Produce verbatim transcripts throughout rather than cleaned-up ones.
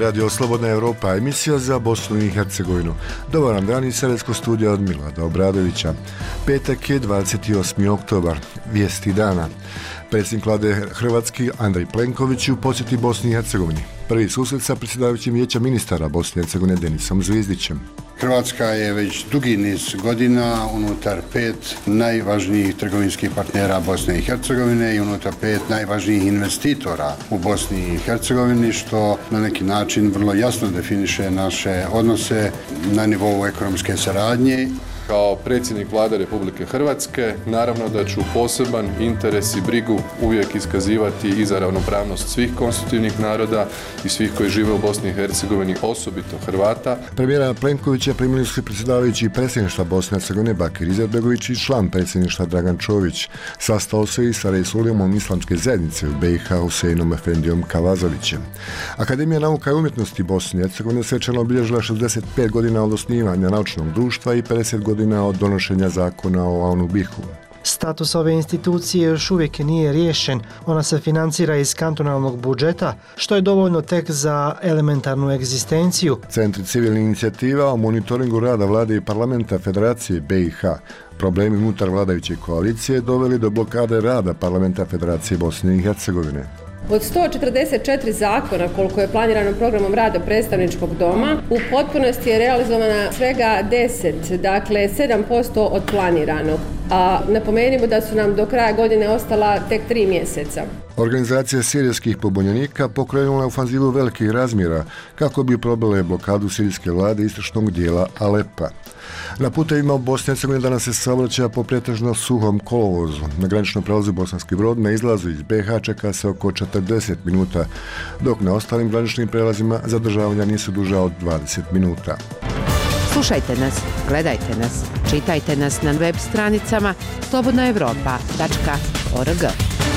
Radio Slobodna Europa, emisija za Bosnu i Hercegovinu. Dobar nam dan iz Sarajevskog studija od Milada Obradovića. Petak je dvadeset osmi oktobar, vijesti dana. Predsjednik vlade Hrvatski Andrej Plenković u posjeti Bosni i Hercegovini. Prvi susret sa predsjedavajućim vijeća ministara Bosne i Hercegovine Denisom Zvizdićem. Hrvatska je već dugi niz godina unutar pet najvažnijih trgovinskih partnera Bosne i Hercegovine i unutar pet najvažnijih investitora u Bosni i Hercegovini, što na neki način vrlo jasno definiše naše odnose na nivou ekonomske saradnje. Kao predsjednik vlade Republike Hrvatske, naravno da ću poseban interes i brigu uvijek iskazivati i za ravnopravnost svih konstitutivnih naroda i svih koji žive u Bosni i Hercegovini, osobito Hrvata. Premijera Plenkovića primili su predsjedavajući predsjedništva Bosne i Hercegovine Bakir Izetbegović i član predsjedništva Dragan Čović. Sastao se i sa Resulimom Islamske zajednice u B i H Huseinom Efendijom Kavazovićem. Akademija nauka i umjetnosti Bosne i Hercegovine svečano obilježila šezdeset pet godina od osnivanja naučnog društva i pedeset godina od donošenja zakona o Anubihu. Status ove institucije još uvijek nije riješen. Ona se financira iz kantonalnog budžeta, što je dovoljno tek za elementarnu egzistenciju. Centri civilnih inicijativa o monitoringu rada vlade i parlamenta Federacije B i H. Problemi unutar vladajuće koalicije doveli do blokade rada parlamenta Federacije Bosne i Hercegovine. Od sto četrdeset četiri zakona koliko je planirano programom rada predstavničkog doma, u potpunosti je realizovana svega deset, dakle sedam posto od planiranog. A napomenimo da su nam do kraja godine ostala tek tri mjeseca. Organizacija sirijskih pobunjenika pokrenula je ofanzivu velikih razmjera kako bi probile blokadu sirijske vlade istočnog dijela Alepa. Na putevima u Bosni i Hercegovini danas se saobraća po pretežno suhom kolovozu. Na graničnom prelazu Bosanski Brod na izlazu iz B i H čeka se oko četrdeset minuta, dok na ostalim graničnim prelazima zadržavanja nisu duža od dvadeset minuta. Slušajte nas, gledajte nas, čitajte nas na web stranicama slobodna europa tačka org.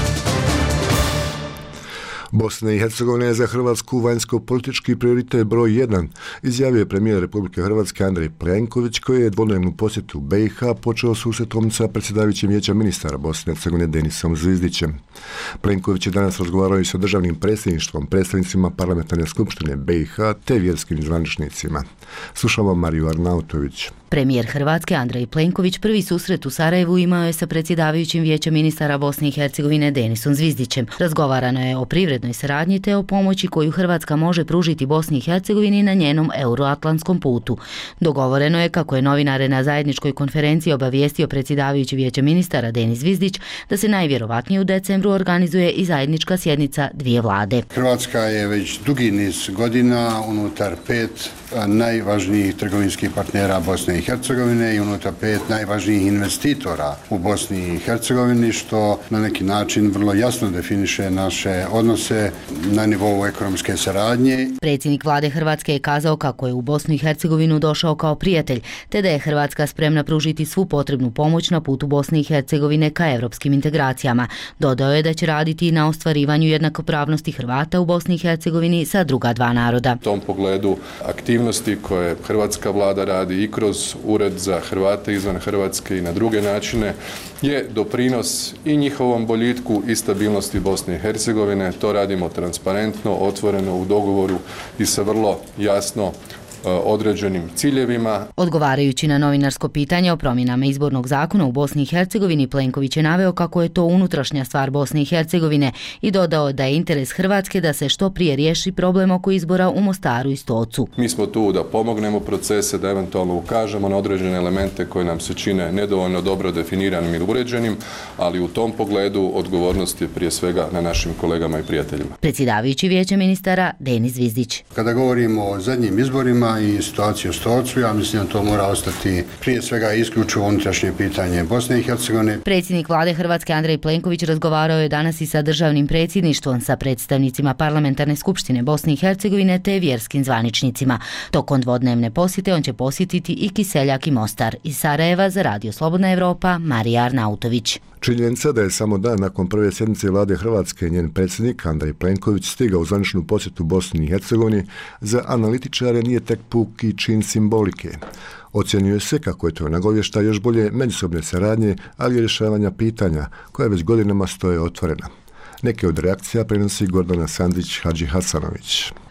Bosna i Hercegovina je za Hrvatsku vanjsko-politički prioritet broj jedan, izjavio je premijer Republike Hrvatske Andrej Plenković, koji je dvodnevnu posjetu B i H počeo susretom sa predsjedavajućim vijeća ministara Bosne i Hercegovine Denisom Zvizdićem. Plenković je danas razgovarao i sa državnim predsjedništvom, predstavnicima parlamentarne skupštine B i H te vjerskim zvaničnicima. Slušamo Mariju Arnautović. Premijer Hrvatske Andrej Plenković prvi susret u Sarajevu imao je sa predsjedavajućim vijećem ministara Bosne i Hercegovine Denisom Zvizdićem. Razgovarano je o privrednoj saradnji te o pomoći koju Hrvatska može pružiti Bosni i Hercegovini na njenom euroatlantskom putu. Dogovoreno je, kako je novinare na zajedničkoj konferenciji obavijestio predsjedavajući vijeće ministara Denis Zvizdić, da se najvjerovatnije u decembru organizuje i zajednička sjednica dvije vlade. Hrvatska je već dugi niz godina unutar pet najvažnijih trgovinskih partnera Bosne i Hercegovine i unutar pet najvažnijih investitora u Bosni i Hercegovini, što na neki način vrlo jasno definiše naše odnose na nivou ekonomske saradnje. Predsjednik vlade Hrvatske je kazao kako je u Bosnu i Hercegovinu došao kao prijatelj, te da je Hrvatska spremna pružiti svu potrebnu pomoć na putu Bosne i Hercegovine ka evropskim integracijama. Dodao je da će raditi na ostvarivanju jednakopravnosti Hrvata u Bosni i Hercegovini sa druga dva naroda. U tom pogledu aktivnosti koje hrvatska vlada radi i kroz Ured za Hrvate izvan Hrvatske i na druge načine je doprinos i njihovom boljitku i stabilnosti Bosne i Hercegovine. To radimo transparentno, otvoreno, u dogovoru i sa vrlo jasno određenim ciljevima. Odgovarajući na novinarsko pitanje o promjenama izbornog zakona u Bosni i Hercegovini, Plenković je naveo kako je to unutrašnja stvar Bosne i Hercegovine i dodao da je interes Hrvatske da se što prije riješi problem oko izbora u Mostaru i Stocu. Mi smo tu da pomognemo procese, da eventualno ukažemo na određene elemente koje nam se čine nedovoljno dobro definiranim ili uređenim, ali u tom pogledu odgovornost je prije svega na našim kolegama i prijateljima. Predsjedavajući vijeće ministara Denis Zvizdić. Kada govorimo o zadnjim izborima i situaciju u Stocu, ja mislim da to mora ostati prije svega isključivo unutrašnje pitanje Bosne i Hercegovine. Predsjednik vlade Hrvatske Andrej Plenković razgovarao je danas i sa državnim predsjedništvom, sa predstavnicima parlamentarne skupštine Bosne i Hercegovine te vjerskim zvaničnicima. Tokom dvodnevne posjete on će posjetiti i Kiseljak i Mostar. Iz Sarajeva za Radio Slobodna Europa, Marija Arnautović. Činjenica da je samo dan nakon prve sjednice vlade Hrvatske njen predsjednik Andrej Plenković stigao u zvaničnu posjetu Bosni i Hercegovini za analitičare nije tek puki čin simbolike. Ocjenjuje se kako je to nagovještaj još bolje međusobne saradnje, ali i rješavanja pitanja koja već godinama stoje otvorena. Neke od reakcija prenosi Gordana Sandrić Hadži Hasanović.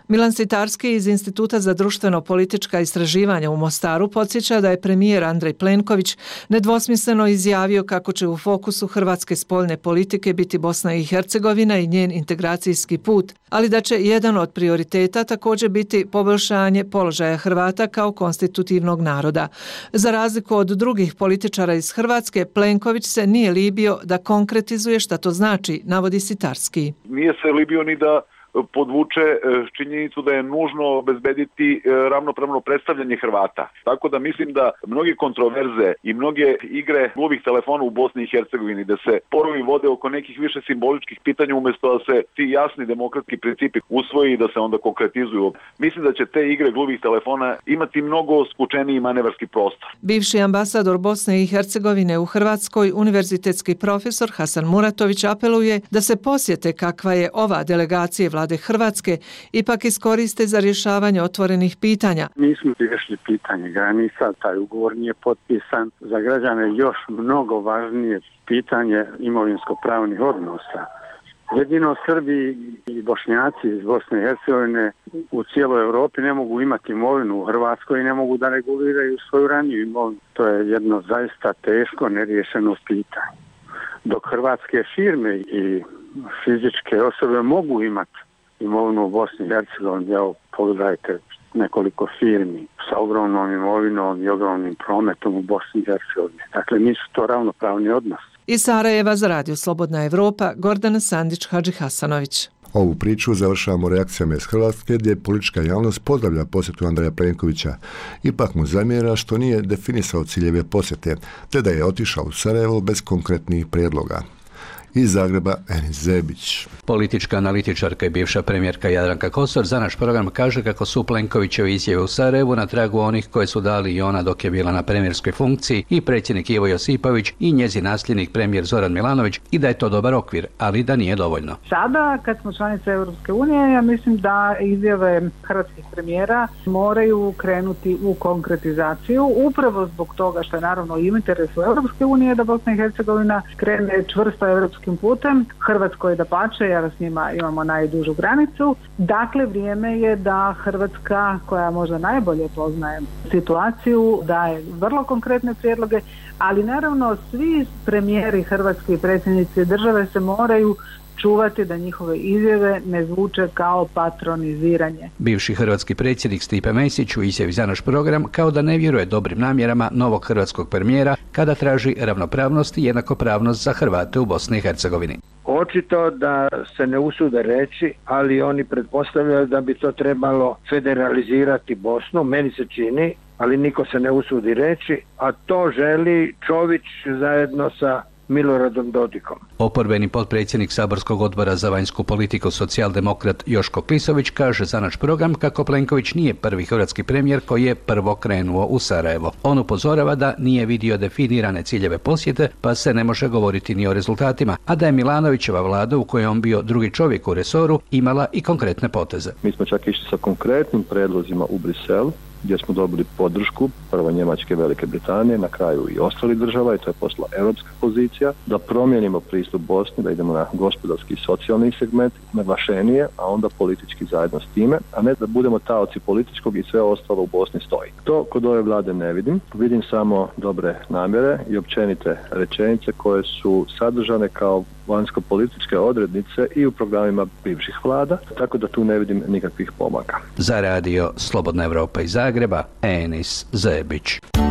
Milan Sitarski iz Instituta za društveno-politička istraživanja u Mostaru podsjeća da je premijer Andrej Plenković nedvosmisleno izjavio kako će u fokusu hrvatske spoljne politike biti Bosna i Hercegovina i njen integracijski put, ali da će jedan od prioriteta također biti poboljšanje položaja Hrvata kao konstitutivnog naroda. Za razliku od drugih političara iz Hrvatske, Plenković se nije libio da konkretizuje šta to znači, navodi Sitarski. Nije se libio ni da podvuče činjenicu da je nužno obezbediti ravnopravno predstavljanje Hrvata. Tako da mislim da mnoge kontroverze i mnoge igre gluvih telefona u Bosni i Hercegovini, da se porovi vode oko nekih više simboličkih pitanja umjesto da se ti jasni demokratski principi usvoji i da se onda konkretizuju. Mislim da će te igre gluvih telefona imati mnogo skučeniji manevarski prostor. Bivši ambasador Bosne i Hercegovine u Hrvatskoj, univerzitetski profesor Hasan Muratović apeluje da se posjete kakva je ova delegacija vlade Hrvatske ipak iskoriste za rješavanje otvorenih pitanja. Nismo riješili pitanje granica, taj ugovor nije potpisan. Za građane još mnogo važnije pitanje imovinsko-pravnih odnosa. Jedino Srbi i Bošnjaci iz Bosne i Hercegovine u cijeloj Europi ne mogu imati imovinu u Hrvatskoj i ne mogu da reguliraju svoju raniju imovinu. To je jedno zaista teško neriješeno pitanje. Dok hrvatske firme i fizičke osobe mogu imati imovinu u Bosni i Hercegovini, evo pogledajte nekoliko firmi sa ogromnom imovinom i ogromnim prometom u Bosni i Hercegovini. Dakle, nisu to ravnopravni odnos. Iz Sarajeva za Radio Slobodna Evropa, Gordana Sandić Hadžihasanović. Ovu priču završavamo reakcijama iz Hrvatske gdje politička javnost pozdravlja posjetu Andreja Plenkovića. Ipak mu zamjera što nije definisao ciljeve posjete, te da je otišao u Sarajevo bez konkretnih prijedloga. Iz Zagreba, Enis Zebić. Politička analitičarka i bivša premijerka Jadranka Kosor za naš program kaže kako su Plenkovićevi izjave u Sarajevu na tragu onih koje su dali i ona dok je bila na premijerskoj funkciji i predsjednik Ivo Josipović i njezin nasljednik premijer Zoran Milanović i da je to dobar okvir, ali da nije dovoljno. Sada, kad smo članice Europske unije, ja mislim da izjave hrvatskih premijera moraju krenuti u konkretizaciju, upravo zbog toga što je naravno u interesu Europske unije da Bosna i Hercegovina krene čvrsto europskim putem. Hrvatskoj da pače, jer s njima imamo najdužu granicu. Dakle, vrijeme je da Hrvatska, koja možda najbolje poznaje situaciju, daje vrlo konkretne prijedloge, ali naravno svi premijeri Hrvatske i predsjednici države se moraju čuvati da njihove izjave ne zvuče kao patroniziranje. Bivši hrvatski predsjednik Stipe Mesić u izjavi za naš program kao da ne vjeruje dobrim namjerama novog hrvatskog premijera kada traži ravnopravnost i jednakopravnost za Hrvate u Bosni i Hercegovini. Očito da se ne usude reći, ali oni pretpostavljaju da bi to trebalo federalizirati Bosnu, meni se čini, ali niko se ne usudi reći, a to želi Čović zajedno sa Miloradom Dodikom. Oporbeni potpredsjednik saborskog odbora za vanjsku politiku socijaldemokrat Joško Klisović kaže za naš program kako Plenković nije prvi hrvatski premijer koji je prvo krenuo u Sarajevo. On upozorava da nije vidio definirane ciljeve posjete, pa se ne može govoriti ni o rezultatima, a da je Milanovićeva vlada u kojoj je on bio drugi čovjek u resoru imala i konkretne poteze. Mi smo čak išli sa konkretnim predlozima u Brisel, gdje smo dobili podršku prvo Njemačke, Velike Britanije, na kraju i ostalih država, i to je postala europska pozicija, da promijenimo pristup Bosni, da idemo na gospodarski i socijalni segment, naglašenije, a onda politički zajedno s time, a ne da budemo taoci političkog i sve ostalo u Bosni stoji. To kod ove vlade ne vidim. Vidim samo dobre namjere i općenite rečenice koje su sadržane kao vanjsko-političke odrednice i u programima bivših vlada, tako da tu ne vidim nikakvih pomaka. Za Radio Slobodna Evropa iz Zagreba, Enis Zebić.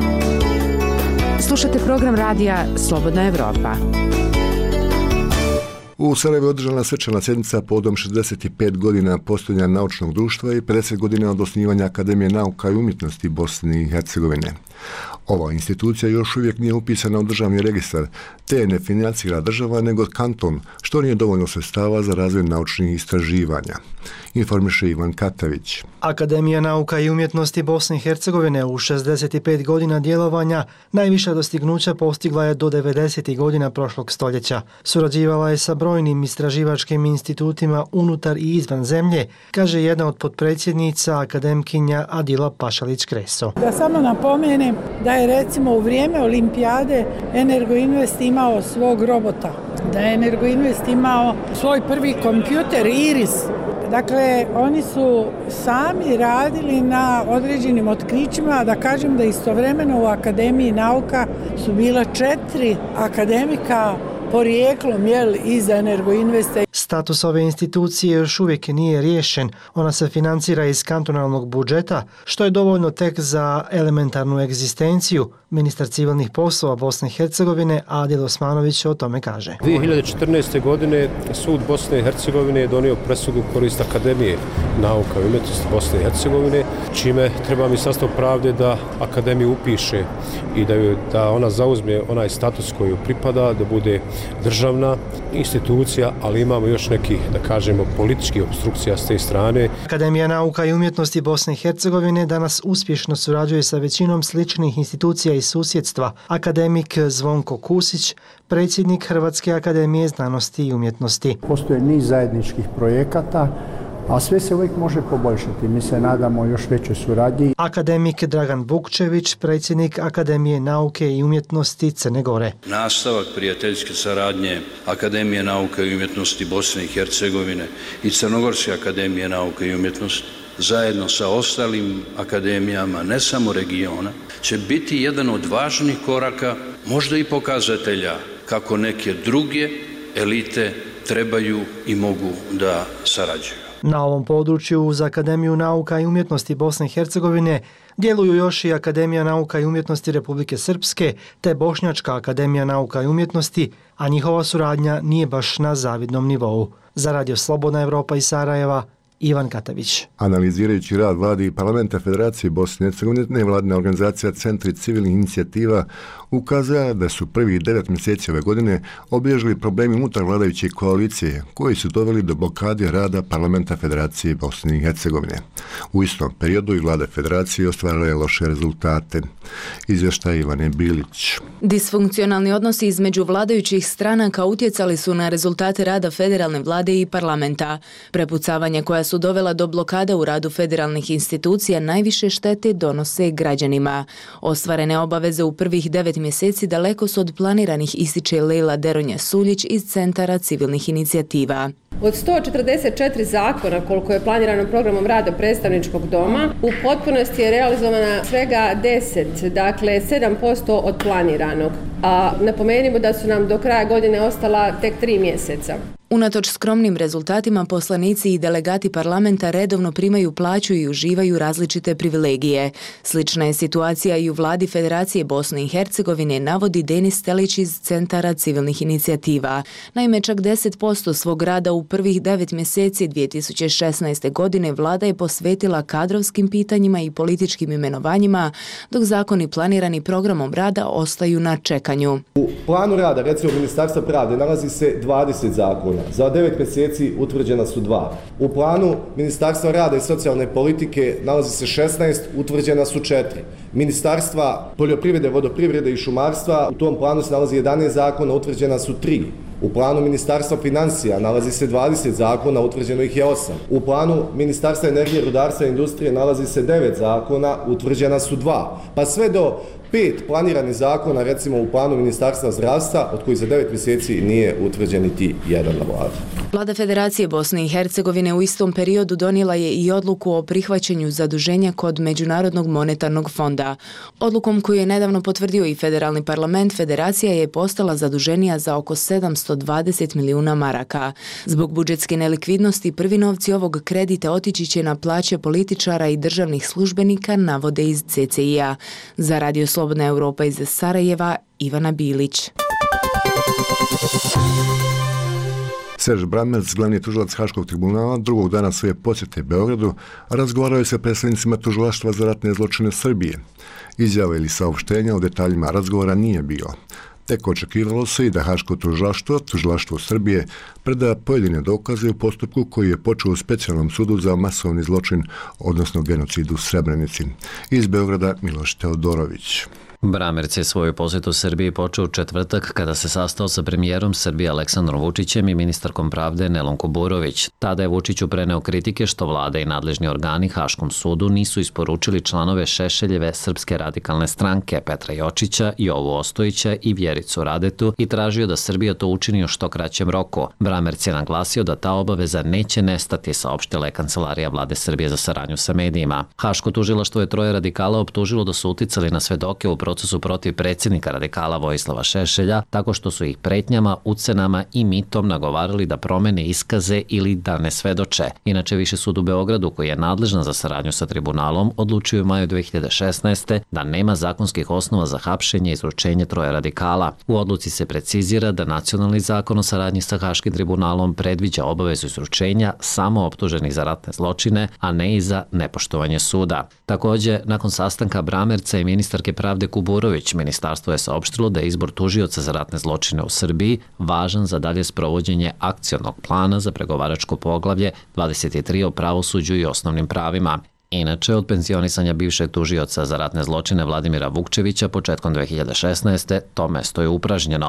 Slušate program radija Slobodna Evropa. U Sarajevu je održana svečana sjednica povodom šezdeset pet godina postojanja naučnog društva i pedeset godina od osnivanja Akademije nauka i umjetnosti Bosne i Hercegovine. Ova institucija još uvijek nije upisana u državni registar, te ne financira država nego kanton, što nije dovoljno sredstava za razvoj naučnih istraživanja. Informiše Ivan Katavić. Akademija nauka i umjetnosti Bosne i Hercegovine u šezdeset pet godina djelovanja najviša dostignuća postigla je do devedesetih godina prošlog stoljeća. Surađivala je sa brojnim istraživačkim institutima unutar i izvan zemlje, kaže jedna od potpredsjednica akademkinja Adila Pašalić-Kreso. Da samo napomenem da je recimo u vrijeme olimpijade Energoinvest imao svog robota, da je Energoinvest imao svoj prvi kompjuter Iris, Dakle, oni su sami radili na određenim otkrićima, da kažem da istovremeno u Akademiji nauka su bila četiri akademika porijeklom, jel, iz Energoinvesta. Status ove institucije još uvijek nije riješen. Ona se financira iz kantonalnog budžeta, što je dovoljno tek za elementarnu egzistenciju. Ministar civilnih poslova Bosne i Hercegovine Adil Osmanović o tome kaže. dvije hiljade četrnaeste. godine sud Bosne i Hercegovine je donio presudu korist Akademije nauka i umjetnosti Bosne i Hercegovine, čime treba Ministarstvo pravde da Akademiju upiše i da, ju, da ona zauzme onaj status koji joj pripada, da bude državna institucija, ali imamo još neki, da kažemo, politički obstrukcija s te strane. Akademija nauka i umjetnosti Bosne i Hercegovine danas uspješno surađuje sa većinom sličnih institucija iz susjedstva. Akademik Zvonko Kusić, predsjednik Hrvatske akademije znanosti i umjetnosti. Postoje niz zajedničkih projekata, a sve se uvijek može poboljšati. Mi se nadamo još većoj suradnji. Akademik Dragan Vukčević, predsjednik Akademije nauke i umjetnosti Crne Gore. Nastavak prijateljske saradnje Akademije nauke i umjetnosti Bosne i Hercegovine i Crnogorske akademije nauke i umjetnosti zajedno sa ostalim akademijama, ne samo regiona, će biti jedan od važnih koraka, možda i pokazatelja kako neke druge elite trebaju i mogu da sarađuju. Na ovom području uz Akademiju nauka i umjetnosti Bosne i Hercegovine djeluju još i Akademija nauka i umjetnosti Republike Srpske te Bošnjačka akademija nauka i umjetnosti, a njihova suradnja nije baš na zavidnom nivou. Za Radio Slobodna Evropa iz Sarajeva, Ivan Katavić. Analizirajući rad vlade i parlamenta Federacije Bosne i Hercegovine, nevladina organizacija Centri civilnih inicijativa ukazala da su prvih devet mjeseci ove godine obilježili problemi unutar vladajuće koalicije koji su doveli do blokade rada parlamenta Federacije Bosne i Hercegovine. U istom periodu i vlada Federacije ostvarila je loše rezultate. Izvještaj Ivane Bilić. Disfunkcionalni odnosi između vladajućih stranaka utjecali su na rezultate rada federalne vlade i parlamenta. Prepucavanja koja su dovela do blokada u radu federalnih institucija najviše štete donose građanima. Ostvarene obaveze u prvih devet mjeseci daleko su od planiranih, ističe Lejla Deronja Suljić iz Centara civilnih inicijativa. Od sto četrdeset četiri zakona koliko je planirano programom rada predstavničkog doma, u potpunosti je realizovana svega deset, dakle sedam posto od planiranog. A napomenimo da su nam do kraja godine ostala tek tri mjeseca. Unatoč skromnim rezultatima, poslanici i delegati parlamenta redovno primaju plaću i uživaju različite privilegije. Slična je situacija i u vladi Federacije Bosne i Hercegovine, navodi Denis Stelić iz Centara civilnih inicijativa. Naime, čak deset posto svog rada u prvih devet mjeseci dvije tisuće šesnaeste. godine vlada je posvetila kadrovskim pitanjima i političkim imenovanjima, dok zakoni planirani programom rada ostaju na čekanju. U planu rada, recimo Ministarstva pravde, nalazi se dvadeset zakona. Za devet mjeseci utvrđena su dva. U planu Ministarstva rada i socijalne politike nalazi se šesnaest, utvrđena su četiri. Ministarstva poljoprivrede, vodoprivrede i šumarstva, u tom planu se nalazi jedanaest zakona, utvrđena su tri. U planu Ministarstva financija nalazi se dvadeset zakona, utvrđeno ih je osam. U planu Ministarstva energije, rudarstva i industrije nalazi se devet zakona, utvrđena su dva. Pa sve do pet planiranih zakona, recimo u planu Ministarstva zdravstva, od kojih za devet mjeseci nije utvrđen niti jedan na vladi. Vlada Federacije Bosne i Hercegovine u istom periodu donijela je i odluku o prihvaćanju zaduženja kod Međunarodnog monetarnog fonda. Odlukom koju je nedavno potvrdio i federalni parlament, Federacija je postala zaduženija za oko sedamsto dvadeset milijuna maraka. Zbog budžetske nelikvidnosti, prvi novci ovog kredita otići će na plaće političara i državnih službenika, navode iz C C I-a. Za Radio Slobodna Evropa iz Sarajeva, Ivana Bilić. Serž Bramec, glavni tužilac Haškog tribunala, drugog dana svoje posjete Beogradu, razgovarao je sa predstavnicima tužilaštva za ratne zločine Srbije. Izjave ili saopštenja o detaljima razgovora nije bilo. Tek očekivalo se i da Haško tužilaštvo, tužilaštvo Srbije, preda pojedine dokaze u postupku koji je počeo u specijalnom sudu za masovni zločin, odnosno genocid u Srebrenici. Iz Beograda Miloš Teodorović. Bramerc je svoju posjetu Srbiji počeo u četvrtak kada se sastao sa premijerom Srbije Aleksandrom Vučićem i ministarkom pravde Nelom Kuburović. Tada je Vučiću preneo kritike što vlada i nadležni organi Haškom sudu nisu isporučili članove Šešeljeve Srpske radikalne stranke Petra Jočića, Jovu Ostojića i Vjericu Radetu i tražio da Srbija to učini u što kraćem roku. Bramerc je naglasio da ta obaveza neće nestati, saopštila je Kancelarija vlade Srbije za saradnju sa medijima. Haško tužilaštvo je troje radikala optužilo da su uticali na svedoke u procesu protiv predsjednika radikala Vojislava Šešelja tako što su ih pretnjama, ucenama i mitom nagovarali da promene iskaze ili da ne svedoče. Inače, Viši sud u Beogradu, koji je nadležan za saradnju sa tribunalom, odlučio u maju dve hiljade šesnaeste. da nema zakonskih osnova za hapšenje i izručenje troje radikala. U odluci se precizira da nacionalni zakon o saradnji sa Haškim tribunalom predviđa obavezu izručenja samo optuženih za ratne zločine, a ne i za nepoštovanje suda. Također, nakon sastanka Bramerca i ministarke pravde Kuburović, ministarstvo je saopštilo da je izbor tužioca za ratne zločine u Srbiji važan za dalje sprovođenje akcionog plana za pregovaračko poglavlje dvadeset tri o pravosuđu i osnovnim pravima. Inače, od penzionisanja bivšeg tužioca za ratne zločine Vladimira Vukčevića početkom dve hiljade šesnaeste. to mesto je upražnjeno.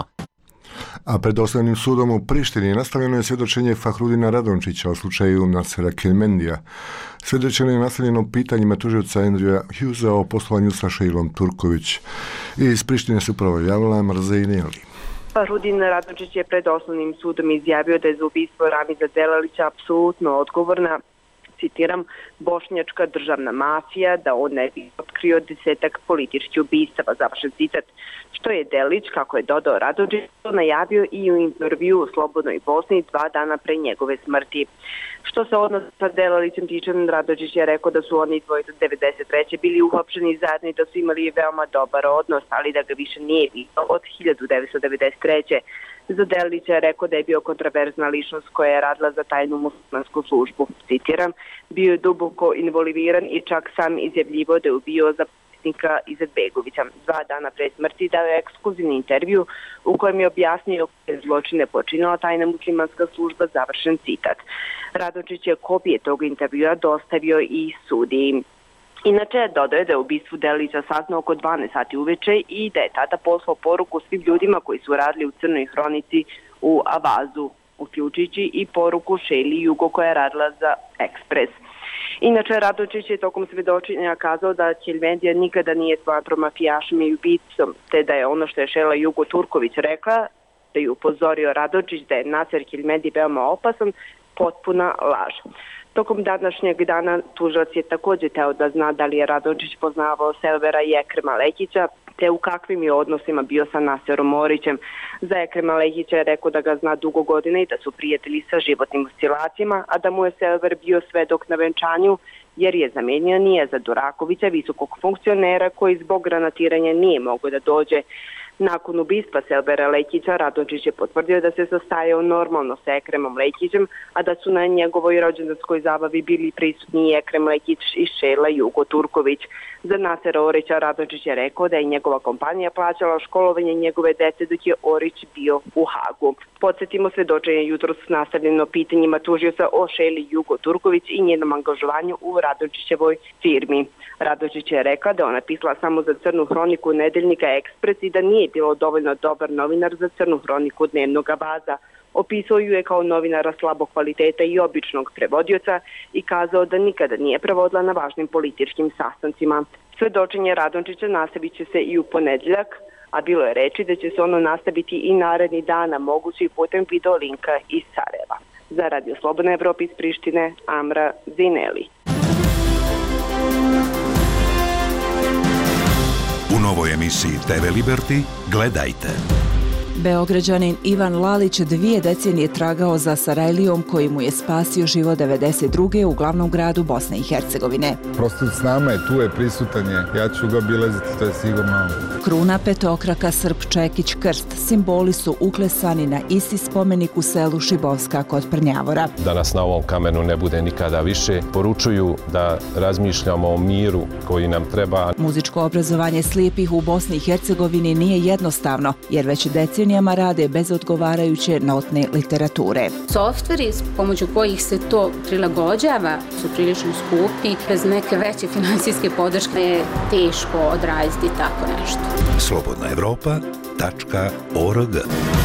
A pred Osnovnim sudom u Prištini nastavljeno je svjedočenje Fahrudina Radončića o slučaju Nasera Kelmendija. Svjedočenje je nastavljeno pitanjima tužioca Andrewa Hughesa o poslovanju sa Šeilom Turković. Iz Prištine se upravo javila Mrzejneli. Fahrudin Radončić je pred Osnovnim sudom izjavio da je za ubistvo Ramiza Delalića apsolutno odgovorna, citiram, bošnjačka državna mafija, da on ne bi otkrio desetak političkih ubistava, završen citat, što je Delić, kako je dodao Radončić, najavio i u intervju u Slobodnoj Bosni dva dana pre njegove smrti. Što se odnosa sa Delalićem tiče, Radončić je rekao da su oni dvojica devedeset treće bili uhapšeni zajedno i da su imali veoma dobar odnos, ali da ga više nije bilo od hiljadu devetsto devedeset treće. Za Delića je rekao da je bio kontraverzna ličnost koja je radila za tajnu muslimansku službu. Citiram, bio je duboko involviran i čak sam izjavljivo da je ubio za predsjednika Izetbegovića. Dva dana pre smrti dao je ekskluzivni intervju u kojem je objasnio koje zločine počinila tajna muslimanska služba, završen citat. Radončić je kopije tog intervjua dostavio i sudiji. Inače, dodao je da je ubistvu Delića saznao oko dvanaest sati uveče i da je tada poslao poruku svim ljudima koji su radili u Crnoj hronici u Avazu, uključujući i poruku Šeili Jugo koja je radila za Ekspres. Inače, Radončić je tokom svedočenja kazao da Kelmendija nikada nije smatrao mafijašom i ubicom, te da je ono što je Šeila Jugo Turković rekla, da je upozorio Radončić da je Naser Kelmendi veoma opasan, potpuna laž. Tokom današnjeg dana tužilac je također teo da zna da li je Radončić poznavao Selvera i Ekrema Lekića, te u kakvim je odnosima bio sa Naserom Orićem. Za Ekrema Lekića je rekao da ga zna dugo godine i da su prijatelji sa životnim oscilacijama, a da mu je Selver bio svedok na venčanju, jer je zamenio Nijeza Durakovića, visokog funkcionera koji zbog granatiranja nije mogao da dođe. Nakon ubistva Selvera Lekića, Radončić je potvrdio da se sastajao normalno sa Ekremom Lekićem, a da su na njegovoj rođendanskoj zabavi bili prisutni i Ekrem Lekić i Šela Jugo Turković. Za Nasera Orića Radončić je rekao da je njegova kompanija plaćala školovanje njegove dece dok je Orić bio u Hagu. Podsjetimo, svedočenje jutros nastavljeno pitanjima tužioca o Šeli Jugo Turković i njenom angažovanju u Radončićevoj firmi. Radončić je rekao da ona pisala samo za Crnu hroniku nedeljnika Ekspres i da nije bilo dovoljno dobar novinar za Crnu hroniku dnevnog Avaza. Opisao ju je kao novinara slabog kvaliteta i običnog prevodioca i kazao da nikada nije prevodila na važnim političkim sastancima. Svedočenje Radončića nastavit će se i u ponedjeljak, a bilo je reči da će se ono nastaviti i naredni dana, moguće i putem video linka iz Sarajeva. Za Radio Slobodna Evropa iz Prištine, Amra Zineli. U novoj emisiji te ve Liberty gledajte. Beograđanin Ivan Lalić dvije decenije tragao za Sarajlijom koji mu je spasio život devedeset druge u glavnom gradu Bosne i Hercegovine. Prosto s nama je, tu je, prisutan je. Ja ću ga obilaziti, to je sigurno. Kruna, petokraka, srp, čekić, krst, simboli su uklesani na isti spomenik u selu Šibovska kod Prnjavora. Da nas na ovom kamenu ne bude nikada više, poručuju da razmišljamo o miru koji nam treba. Muzičko obrazovanje slijepih u Bosni i Hercegovini nije jednostavno, jer već decenije linijama rade bez odgovarajuće notne literature. Softveri s pomoću kojih se to prilagođava su prilično skupi. Bez neke veće financijske podrške je teško odraditi tako nešto. slobodna evropa tačka org.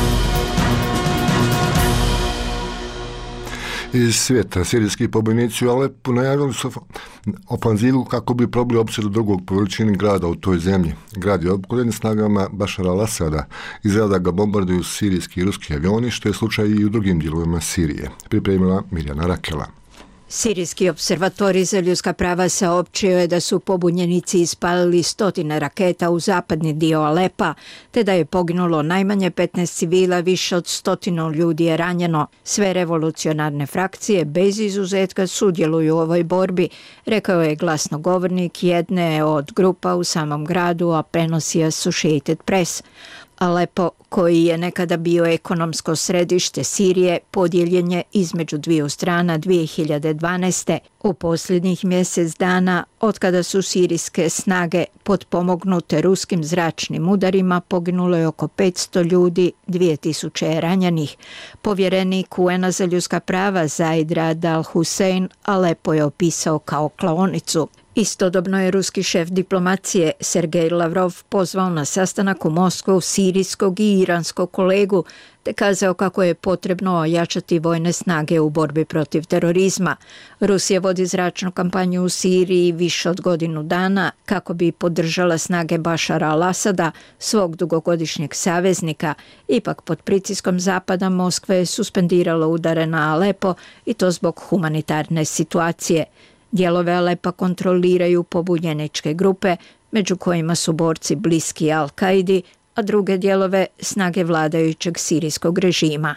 Iz svijeta sirijski pobojnici u Alepu najavili su ofanzivu kako bi probili opsadu drugog po veličini grada u toj zemlji. Grad je opkoljen snagama Bašara al-Asada. Izgleda ga bombarduju sirijski i ruski avioni, što je slučaj i u drugim dijelovima Sirije. Pripremila Mirjana Rakela. Sirijski observatorij za ljudska prava saopćio je da su pobunjenici ispalili stotine raketa u zapadni dio Alepa, te da je poginulo najmanje petnaest civila, više od stotinu ljudi je ranjeno. Sve revolucionarne frakcije bez izuzetka sudjeluju u ovoj borbi, rekao je glasnogovornik jedne od grupa u samom gradu, a prenosi Associated Press. Alepo, koji je nekada bio ekonomsko središte Sirije, podijeljen je između dviju strana dvije hiljade dvanaeste. U posljednjih mjesec dana, otkada su sirijske snage potpomognute ruskim zračnim udarima, poginulo je oko petsto ljudi, dvije tisuće je ranjenih. Povjerenik U N-a za ljudska prava Zaid Rad al-Hussein Alepo je opisao kao klaonicu. Istodobno je ruski šef diplomacije Sergej Lavrov pozvao na sastanak u Moskvu sirijskog i iranskog kolegu te kazao kako je potrebno ojačati vojne snage u borbi protiv terorizma. Rusija vodi zračnu kampanju u Siriji više od godinu dana kako bi podržala snage Bašara al-Asada, svog dugogodišnjeg saveznika. Ipak pod pritiskom Zapada Moskva je suspendirala udare na Alepo i to zbog humanitarne situacije. Dijelove Alepa kontroliraju pobunjeničke grupe, među kojima su borci bliski Al-Kaidi, a druge dijelove snage vladajućeg sirijskog režima.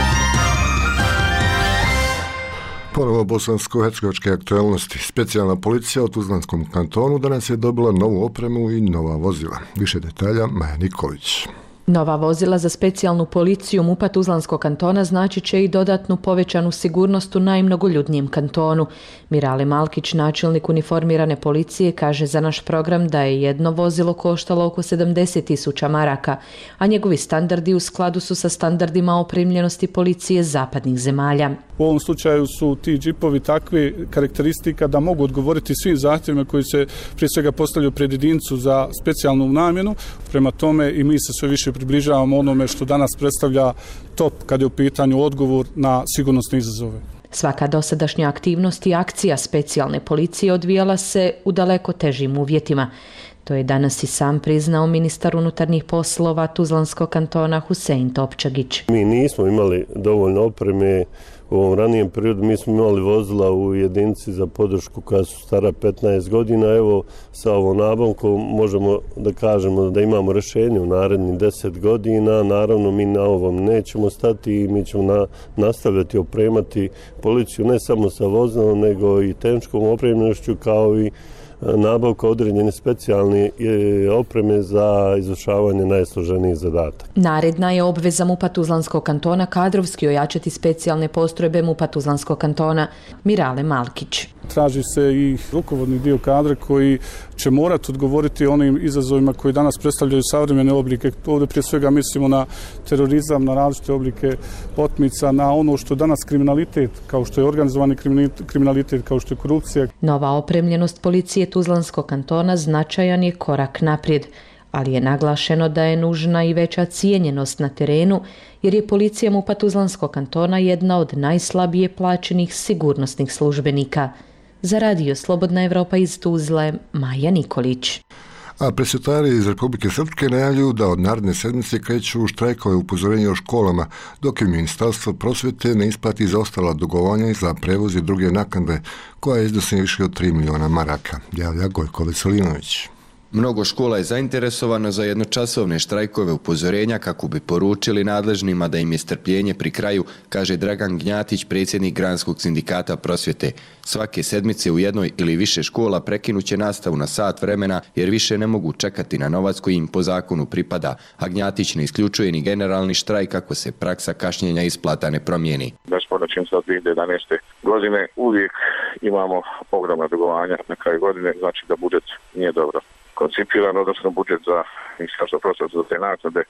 Ponovo bosansko-hercegovačke aktualnosti. Specijalna policija u Tuzlanskom kantonu danas je dobila novu opremu i nova vozila. Više detalja Maja Nikolić. Nova vozila za specijalnu policiju MUP-a Tuzlanskog kantona znači će i dodatnu povećanu sigurnost u najmnogoljudnijem kantonu. Mirale Malkić, načelnik uniformirane policije, kaže za naš program da je jedno vozilo koštalo oko sedamdeset tisuća maraka, a njegovi standardi u skladu su sa standardima opremljenosti policije zapadnih zemalja. U ovom slučaju su ti džipovi takve karakteristika da mogu odgovoriti svim zahtjevima koji se prije svega postavljaju pred jedinicu za specijalnu namjenu. Prema tome i mi se sve više približavamo onome što danas predstavlja top kad je u pitanju odgovor na sigurnosne izazove. Svaka dosadašnja aktivnost i akcija specijalne policije odvijala se u daleko težim uvjetima. To je danas i sam priznao ministar unutarnjih poslova Tuzlanskog kantona Husein Topčagić. Mi nismo imali dovoljno opreme. U ovom ranijem periodu mi smo imali vozila u jedinici za podršku koja su stara petnaest godina. Evo, sa ovom nabavkom možemo da kažemo da imamo rješenje u narednih deset godina. Naravno, mi na ovom nećemo stati i mi ćemo na, nastavljati opremati policiju ne samo sa vozilom, nego i tehničkom opremljenošću kao i nabavka određene specijalne opreme za izvršavanje najsloženijih zadataka. Naredna je obveza MUP-a Tuzlanskog kantona kadrovski ojačati specijalne postrojbe MUP-a Tuzlanskog kantona. Mirale Malkić. Traži se i rukovodni dio kadra koji će morati odgovoriti onim izazovima koji danas predstavljaju savremene oblike. Ovdje prije svega mislimo na terorizam, na različite oblike otmica, na ono što je danas kriminalitet, kao što je organizovani kriminalitet, kao što je korupcija. Nova opremljenost policije Tuzlanskog kantona značajan je korak naprijed, ali je naglašeno da je nužna i veća cijenjenost na terenu, jer je policija MUP-a Tuzlanskog kantona jedna od najslabije plaćenih sigurnosnih službenika. Za radio Slobodna Evropa iz Tuzle, Maja Nikolić. A presvetari iz Republike Srpske najavljuju da od naredne sedmice kreću u štrajkove upozorenja o školama, dok je Ministarstvo prosvete ne isplati zaostala dugovanja za prevoz i druge naknade, koja iznose više od tri miliona maraka, javlja Gojko Veselinović. Mnogo škola je zainteresovano za jednočasovne štrajkove upozorenja kako bi poručili nadležnima da im je strpljenje pri kraju, kaže Dragan Gnjatić, predsjednik Granskog sindikata prosvjete. Svake sedmice u jednoj ili više škola prekinuće nastavu na sat vremena jer više ne mogu čekati na novac koji im po zakonu pripada, a Gnjatić ne isključuje ni generalni štrajk kako se praksa kašnjenja isplata ne promijeni. Besporačim sa dvije hiljade jedanaeste. godine uvijek imamo ogromna dugovanja na kraju godine, znači da budžet nije dobro koncipiran, odnosno budžet za Ministarstvo prosvete za te naknade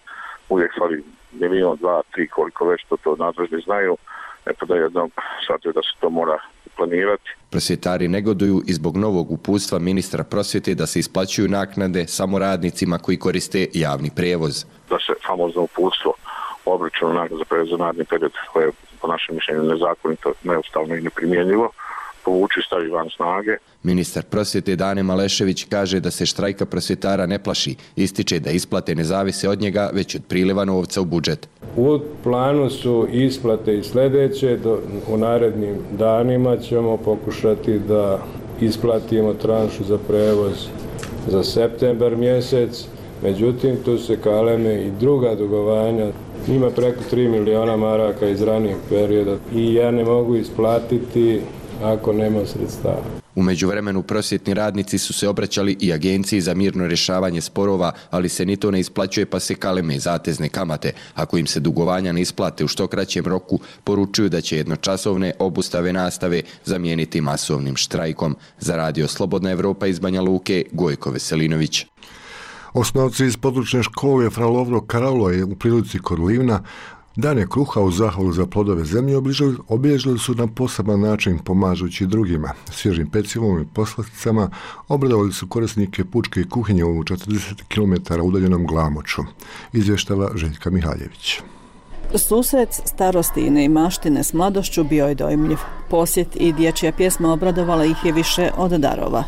uvijek fali milijon, dva, tri, koliko već to, to nadležni znaju, eto da jednom shvatio da se to mora planirati. Prosvjetari negoduju i zbog novog uputstva ministra prosvjete da se isplaćuju naknade samo radnicima koji koriste javni prijevoz. Da se famozno uputstvo o obračunu naknade za prijevoz za naredni period, koje je po našem mišljenju nezakonito, neustavno i neprimjenjivo, povuči i stavi van snage. Ministar prosvjete Dane Malešević kaže da se štrajka prosvjetara ne plaši. Ističe da isplate ne zavise od njega, već od priliva novca u budžet. U planu su isplate i sljedeće. Do, u narednim danima ćemo pokušati da isplatimo tranšu za prevoz za septembar mjesec. Međutim, tu se kaleme i druga dugovanja. Ima preko tri miliona maraka iz ranijeg perioda i ja ne mogu isplatiti ako nema sredstava. U međuvremenu prosvjetni radnici su se obraćali i Agenciji za mirno rješavanje sporova, ali se ni to ne isplaćuje pa se kaleme zatezne kamate. Ako im se dugovanja ne isplate u što kraćem roku, poručuju da će jednočasovne obustave nastave zamijeniti masovnim štrajkom. Za Radio Slobodna Evropa iz Banja Luke, Gojko Veselinović. Osnovci iz područne škole Fra Lovro Karalo je u prilici kod Livna Dane kruha u zahvalu za plodove zemlje obilježili su na poseban način pomažući drugima. Svježim pecivom i poslasticama obradovali su korisnike pučke kuhinje u četrdeset kilometara udaljenom Glamoču. Izvještava Željka Mihaljević. Susret starosti i neimaštine s mladošću bio je dojmljiv. Posjet i dječja pjesma obradovala ih je više od darova.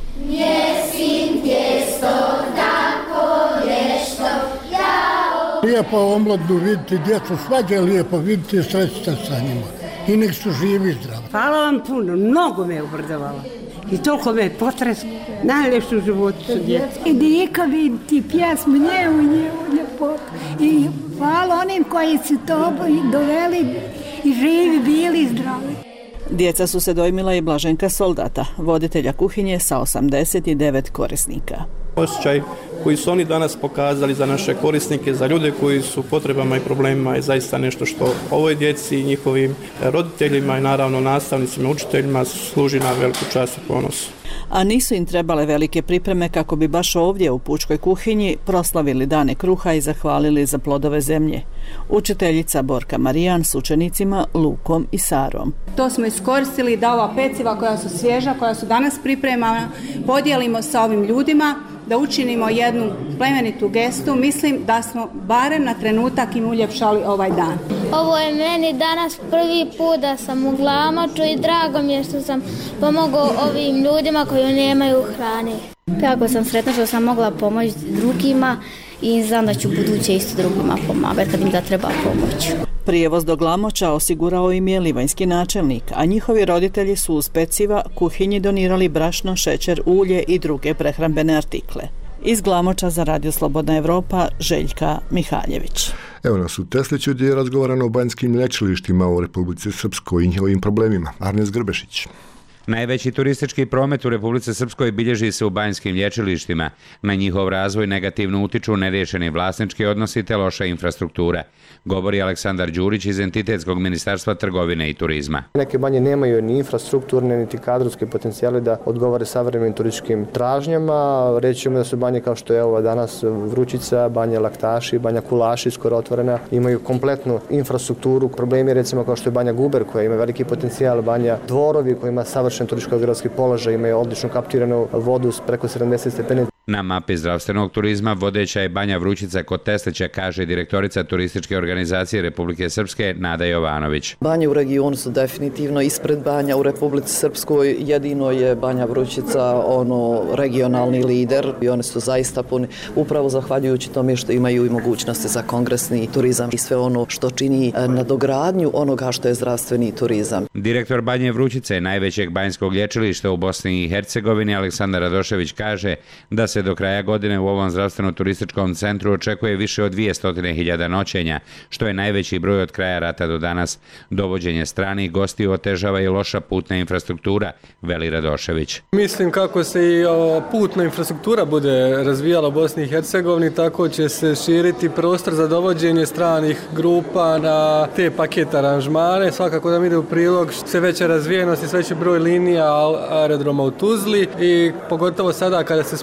Lijepo omladnu vidjeti, djecu svađa je lijepo vidjeti i srećiti sa njima. I nek su živi i zdravi. Hvala vam puno, mnogo me obradovala. I toliko me potres, najljepše u životu su djeca. I dika vidjeti pjesmu, njevu, njevu ljepotu. I hvala onim koji su to doveli i živi, bili i zdravi. Djeca su se dojmila i Blaženka Soldata, voditelja kuhinje sa osamdeset devet korisnika. Osjećaj koji su oni danas pokazali za naše korisnike, za ljude koji su potrebama i problemima je zaista nešto što ovoj djeci i njihovim roditeljima i naravno nastavnicima, učiteljima služi na veliku čast i ponos. A nisu im trebale velike pripreme kako bi baš ovdje u pučkoj kuhinji proslavili Dane kruha i zahvalili za plodove zemlje. Učiteljica Borka Marijan s učenicima Lukom i Sarom. To smo iskoristili da ova peciva koja su svježa, koja su danas pripremana, podijelimo sa ovim ljudima, da učinimo jednu plemenitu gestu. Mislim da smo barem na trenutak im uljepšali ovaj dan. Ovo je meni danas prvi put da sam u Glamoču i drago mi je što sam pomogao ovim ljudima koji nemaju hrane. Jako sam sretna što sam mogla pomoći drugima i znam da ću buduće isto drugima pomagati kad im da treba pomoć. Prijevoz do Glamoča osigurao im je livanjski načelnik, a njihovi roditelji su uz peciva kuhinji donirali brašno, šećer, ulje i druge prehrambene artikle. Iz Glamoča za Radio Slobodna Evropa, Željka Mihaljević. Evo nas u Tesliću gdje je razgovarano o banjskim lječilištima u Republici Srpskoj i njihovim problemima. Arnes Grbešić. Najveći turistički promet u Republici Srpskoj bilježi se u banjskim lječilištima. Na njihov razvoj negativno utiču neriješeni vlasnički odnosi te loša infrastruktura, govori Aleksandar Đurić iz Entitetskog ministarstva trgovine i turizma. Neke banje nemaju ni infrastrukturne, niti kadrovske potencijale da odgovore savremenim turističkim tražnjama. Reći ćemo da su banje kao što je ova danas Vrućica, banja Laktaši, banja Kulaši skoro otvorena, imaju kompletnu infrastrukturu. Problemi recimo kao što je banja Guber koja ima veliki potencijal, banja Dvorovi koja ima savršen turističko-geografski položaj, imaju odlično kaptiranu vodu s preko sedamdeset stepeni. Na mapi zdravstvenog turizma vodeća je banja Vrućica kod Teslića, kaže direktorica turističke organizacije Republike Srpske Nada Jovanović. Banje u regionu su definitivno ispred banja u Republici Srpskoj, jedino je banja Vrućica ono regionalni lider i oni su zaista puni upravo zahvaljujući tome što imaju i mogućnosti za kongresni turizam i sve ono što čini nadogradnju onoga što je zdravstveni turizam. Direktor banje Vrućice, najvećeg banjskog lječilišta u Bosni i Hercegovini, Aleksandar Radošević kaže da se do kraja godine u ovom zdravstveno-turističkom centru očekuje više od dvjesto hiljada noćenja, što je najveći broj od kraja rata do danas. Dovođenje stranih gostiju otežava i loša putna infrastruktura, veli Radošević. Mislim kako se i putna infrastruktura bude razvijala u Bosni i Hercegovini, tako će se širiti prostor za dovođenje stranih grupa na te paket aranžmane. Svakako da mi ide u prilog sve veća razvijenost i sve veći broj linija aerodroma u Tuzli i pogotovo sada kada se spoji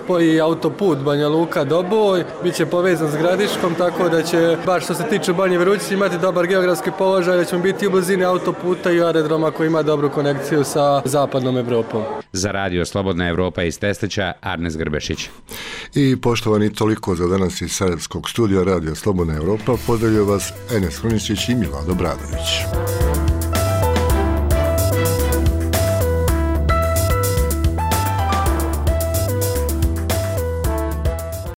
autoput Banja Luka-Doboj, bit će povezan s Gradiškom, tako da će, baš što se tiče Banje Vrućice, imati dobar geografski položaj, da ćemo biti u blizini autoputa i aerodroma koji ima dobru konekciju sa zapadnom Evropom. Za radio Slobodna Evropa iz Teslića, Arnes Grbešić. I poštovani, toliko za danas iz Sarajevskog studija Radio Slobodna Evropa. Pozdravljaju vas Enes Kruničić i Milado Bradović.